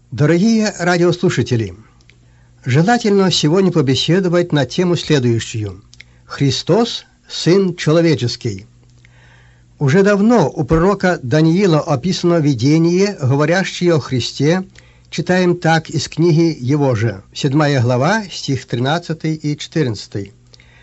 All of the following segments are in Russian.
Дорогие радиослушатели, желательно сегодня побеседовать на тему следующую. Христос – Сын Человеческий. Уже давно у пророка Даниила описано видение, говорящее о Христе. Читаем так из книги его же, 7 глава, стих 13 и 14.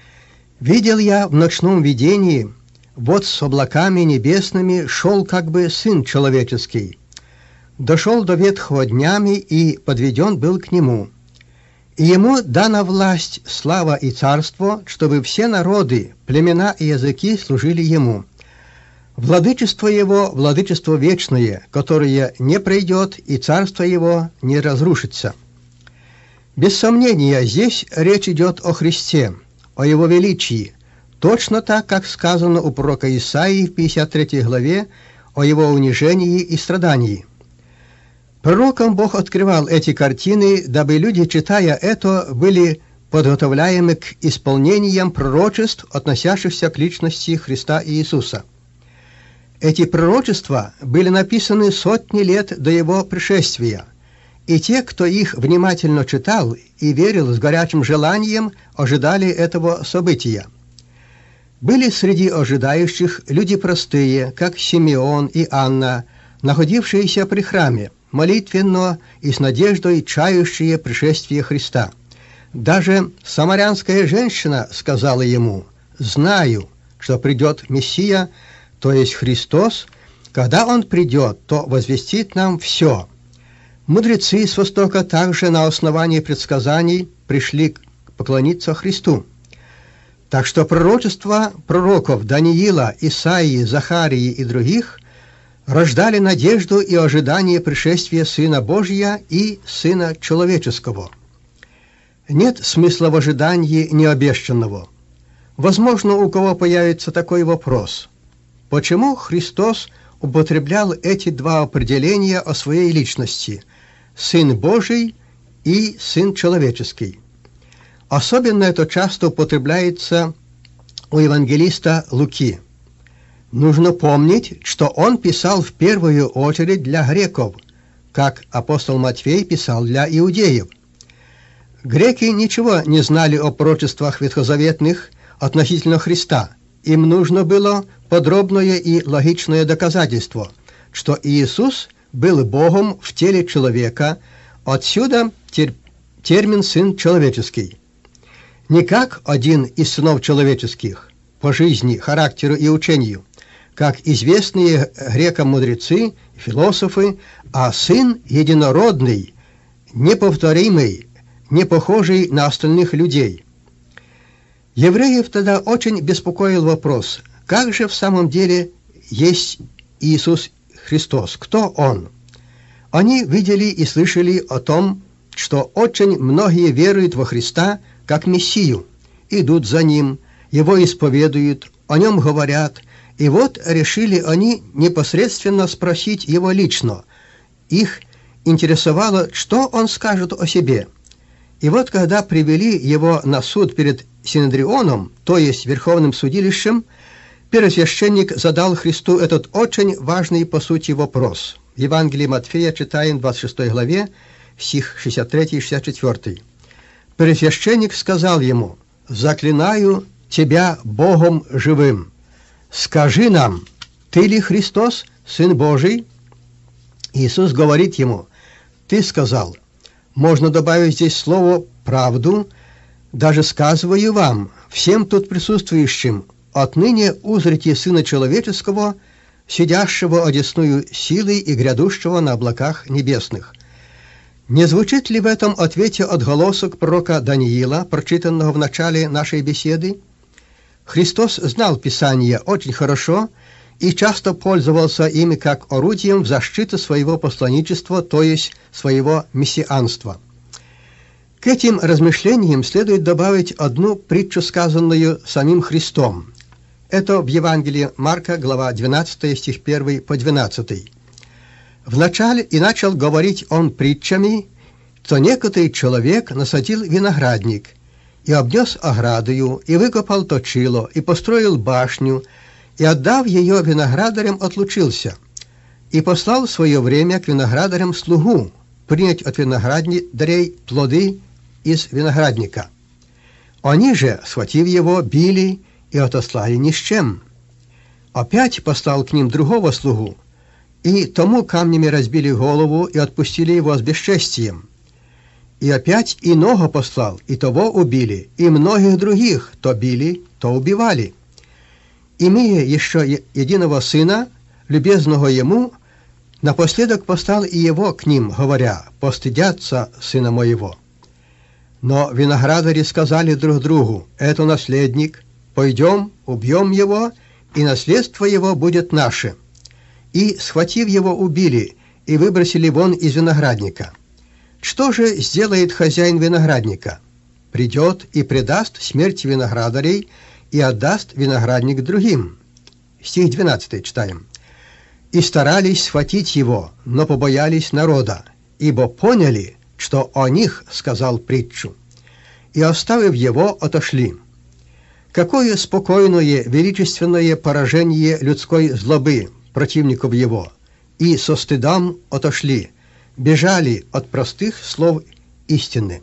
«Видел я в ночном видении, вот с облаками небесными шел как бы Сын Человеческий. Дошел до ветхого днями и подведен был к нему. И ему дана власть, слава и царство, чтобы все народы, племена и языки служили ему. Владычество его – владычество вечное, которое не пройдет, и царство его не разрушится». Без сомнения, здесь речь идет о Христе, о его величии, точно так, как сказано у пророка Исаии в 53 главе о его унижении и страдании. Пророкам Бог открывал эти картины, дабы люди, читая это, были подготовляемы к исполнениям пророчеств, относящихся к личности Христа Иисуса. Эти пророчества были написаны сотни лет до Его пришествия, и те, кто их внимательно читал и верил с горячим желанием, ожидали этого события. Были среди ожидающих люди простые, как Симеон и Анна, находившиеся при храме, молитвенно и с надеждой чающие пришествие Христа. Даже самарянская женщина сказала ему: «Знаю, что придет Мессия, то есть Христос. Когда Он придет, то возвестит нам все». Мудрецы с Востока также на основании предсказаний пришли поклониться Христу. Так что пророчества пророков Даниила, Исаии, Захарии и других рождали надежду и ожидание пришествия Сына Божия и Сына Человеческого. Нет смысла в ожидании необещанного. Возможно, у кого появится такой вопрос: почему Христос употреблял эти два определения о своей личности – Сын Божий и Сын Человеческий? Особенно это часто употребляется у евангелиста Луки. Нужно помнить, что он писал в первую очередь для греков, как апостол Матфей писал для иудеев. Греки ничего не знали о пророчествах ветхозаветных относительно Христа. Им нужно было подробное и логичное доказательство, что Иисус был Богом в теле человека, отсюда термин «сын человеческий». Не как один из сынов человеческих, по жизни, характеру и учению, как известные грекам мудрецы, философы, а сын единородный, неповторимый, не похожий на остальных людей. Евреев тогда очень беспокоил вопрос: как же в самом деле есть Иисус Христос? Кто Он? Они видели и слышали о том, что очень многие веруют во Христа как Мессию, идут за Ним, Его исповедуют, о Нем говорят. И вот решили они непосредственно спросить Его лично. Их интересовало, что Он скажет о себе. И вот когда привели Его на суд перед Синедрионом, то есть Верховным судилищем, первосвященник задал Христу этот очень важный по сути вопрос. В Евангелии Матфея читаем в 26 главе, стих 63 и 64. Первосвященник сказал ему: «Заклинаю тебя Богом живым, скажи нам, ты ли Христос, Сын Божий?» Иисус говорит ему: «Ты сказал». Можно добавить здесь слово «правду». «Даже сказываю вам, всем тут присутствующим, отныне узрите Сына Человеческого, сидящего одесную силы и грядущего на облаках небесных». Не звучит ли в этом ответе отголосок пророка Даниила, прочитанного в начале нашей беседы? Христос знал Писание очень хорошо и часто пользовался ими как орудием в защиту своего посланничества, то есть своего мессианства. К этим размышлениям следует добавить одну притчу, сказанную самим Христом. Это в Евангелии Марка, глава 12, стих 1 по 12. «Вначале и начал говорить он притчами, то некоторый человек насадил виноградник, и обнес оградою, и выкопал точило, и построил башню, и, отдав ее виноградарям, отлучился, и послал в свое время к виноградарям слугу, принять от виноградарей плоды из виноградника. Они же, схватив его, били и отослали ни с чем. Опять послал к ним другого слугу, и тому камнями разбили голову и отпустили его с бесчестием. И опять иного послал, и того убили, и многих других то били, то убивали. Имея еще единого сына, любезного ему, напоследок послал и его к ним, говоря: «Постыдятся сына моего». Но виноградари сказали друг другу: «Это наследник, пойдем, убьем его, и наследство его будет наше». И, схватив его, убили и выбросили вон из виноградника. Что же сделает хозяин виноградника? Придет и предаст смерти виноградарей и отдаст виноградник другим. Стих 12 читаем. «И старались схватить его, но побоялись народа, ибо поняли, что о них сказал притчу, и, оставив его, отошли». Какое спокойное, величественное поражение людской злобы противников его, и со стыдом отошли, бежали от простых слов истины.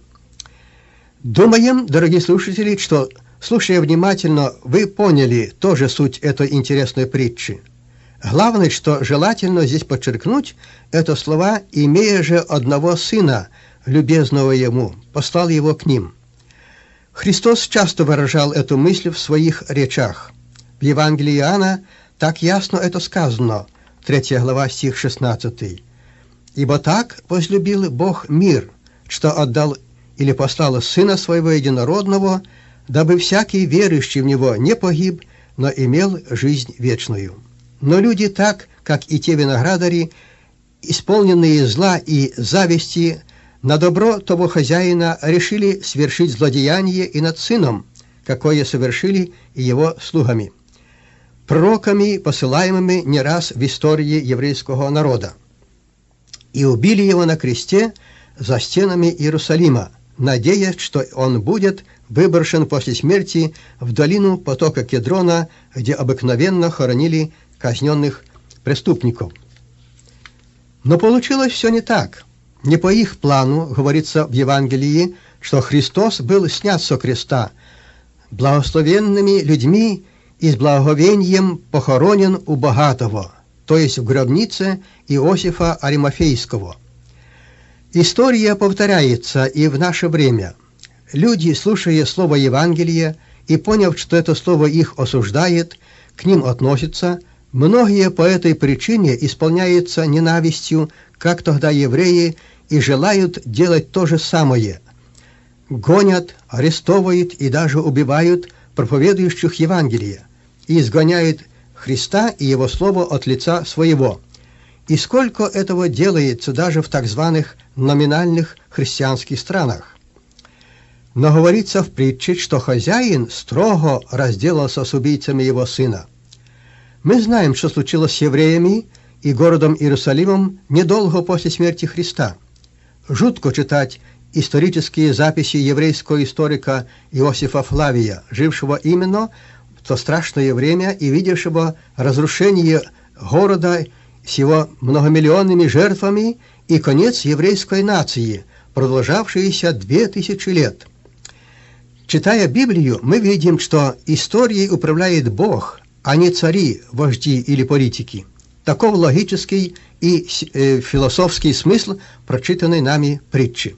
Думаем, дорогие слушатели, что, слушая внимательно, вы поняли тоже суть этой интересной притчи. Главное, что желательно здесь подчеркнуть, это слова «имея же одного сына, любезного ему, послал его к ним». Христос часто выражал эту мысль в своих речах. В Евангелии Иоанна так ясно это сказано, 3 глава, стих 16. «Ибо так возлюбил Бог мир, что отдал или послал Сына Своего Единородного, дабы всякий верующий в Него не погиб, но имел жизнь вечную». Но люди так, как и те виноградари, исполненные зла и зависти, на добро того хозяина решили свершить злодеяние и над сыном, какое совершили и его слугами, пророками, посылаемыми не раз в истории еврейского народа, и убили его на кресте за стенами Иерусалима, надеясь, что он будет выброшен после смерти в долину потока Кедрона, где обыкновенно хоронили казненных преступников. Но получилось все не так. Не по их плану, говорится в Евангелии, что Христос был снят со креста, благословенными людьми и с благоговением похоронен у богатого, то есть в гробнице Иосифа Аримафейского. История повторяется и в наше время. Люди, слушая слово Евангелия и поняв, что это слово их осуждает, к ним относятся, многие по этой причине исполняются ненавистью, как тогда евреи, и желают делать то же самое. Гонят, арестовывают и даже убивают проповедующих Евангелие и изгоняют Христа и Его Слово от лица своего. И сколько этого делается даже в так званых номинальных христианских странах. Но говорится в притче, что хозяин строго разделался с убийцами его сына. Мы знаем, что случилось с евреями и городом Иерусалимом недолго после смерти Христа. Жутко читать исторические записи еврейского историка Иосифа Флавия, жившего именно в то страшное время и видевшего разрушение города с его многомиллионными жертвами и конец еврейской нации, продолжавшийся 2000 лет. Читая Библию, мы видим, что историей управляет Бог, а не цари, вожди или политики. Таков логический и философский смысл прочитанной нами притчи.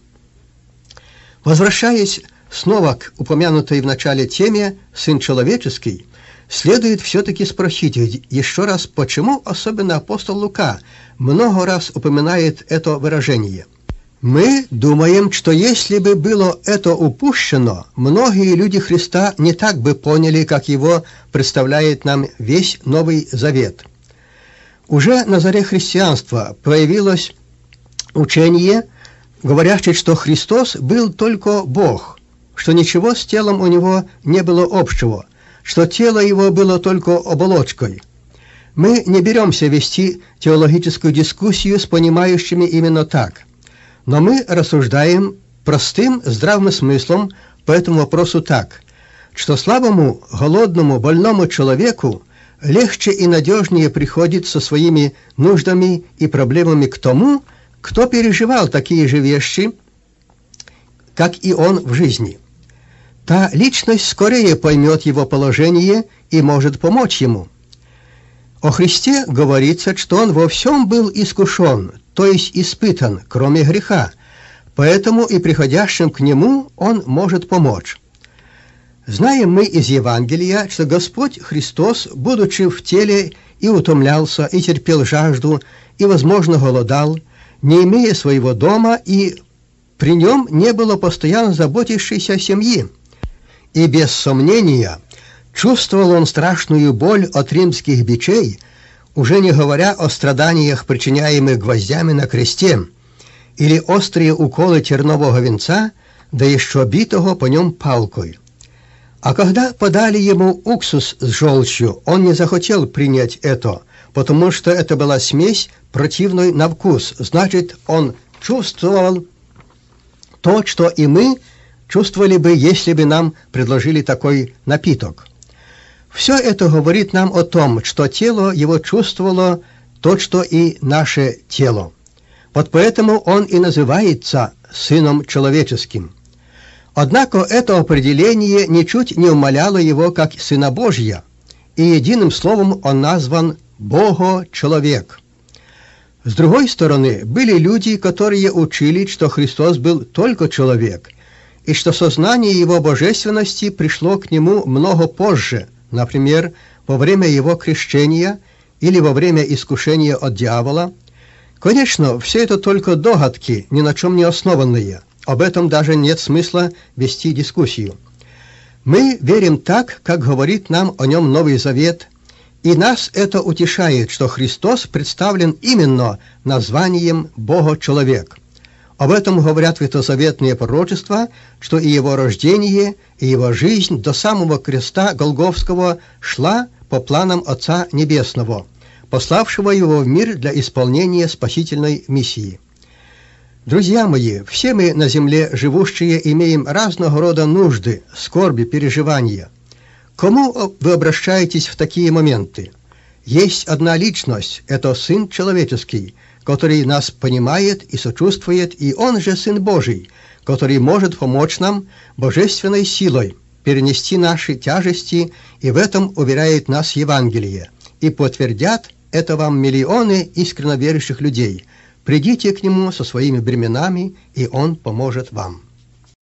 Возвращаясь снова к упомянутой в начале теме «Сын человеческий», следует все-таки спросить еще раз, почему особенно апостол Лука много раз упоминает это выражение. Мы думаем, что если бы было это упущено, многие люди Христа не так бы поняли, как его представляет нам весь Новый Завет. Уже на заре христианства проявилось учение, говорящее, что Христос был только Бог, что ничего с телом у него не было общего, что тело его было только оболочкой. Мы не беремся вести теологическую дискуссию с понимающими именно так, но мы рассуждаем простым здравым смыслом по этому вопросу так, что слабому, голодному, больному человеку легче и надежнее приходит со своими нуждами и проблемами к тому, кто переживал такие же вещи, как и он в жизни. Та личность скорее поймет его положение и может помочь ему. О Христе говорится, что он во всем был искушен, то есть испытан, кроме греха, поэтому и приходящим к нему он может помочь. Знаем мы из Евангелия, что Господь Христос, будучи в теле, и утомлялся, и терпел жажду, и, возможно, голодал, не имея своего дома, и при нем не было постоянно заботящейся семьи. И без сомнения чувствовал он страшную боль от римских бичей, уже не говоря о страданиях, причиняемых гвоздями на кресте, или острые уколы тернового венца, да еще битого по нем палкой. А когда подали ему уксус с желчью, он не захотел принять это, потому что это была смесь, противной на вкус. Значит, он чувствовал то, что и мы чувствовали бы, если бы нам предложили такой напиток. Все это говорит нам о том, что тело его чувствовало то, что и наше тело. Вот поэтому он и называется Сыном Человеческим. Однако это определение ничуть не умаляло его как Сына Божия, и единым словом он назван Бого-человек. С другой стороны, были люди, которые учили, что Христос был только человек, и что сознание его божественности пришло к нему много позже, например, во время его крещения или во время искушения от дьявола. Конечно, все это только догадки, ни на чем не основанные. Об этом даже нет смысла вести дискуссию. Мы верим так, как говорит нам о нем Новый Завет, и нас это утешает, что Христос представлен именно названием Бога-человек. Об этом говорят ветхозаветные пророчества, что и его рождение, и его жизнь до самого креста Голгофского шла по планам Отца Небесного, пославшего его в мир для исполнения спасительной миссии. Друзья мои, все мы на земле живущие имеем разного рода нужды, скорби, переживания. Кому вы обращаетесь в такие моменты? Есть одна личность, это Сын Человеческий, который нас понимает и сочувствует, и Он же Сын Божий, который может помочь нам божественной силой перенести наши тяжести, и в этом уверяет нас Евангелие. И подтвердят это вам миллионы искренно верующих людей. Придите к Нему со своими бременами, и Он поможет вам.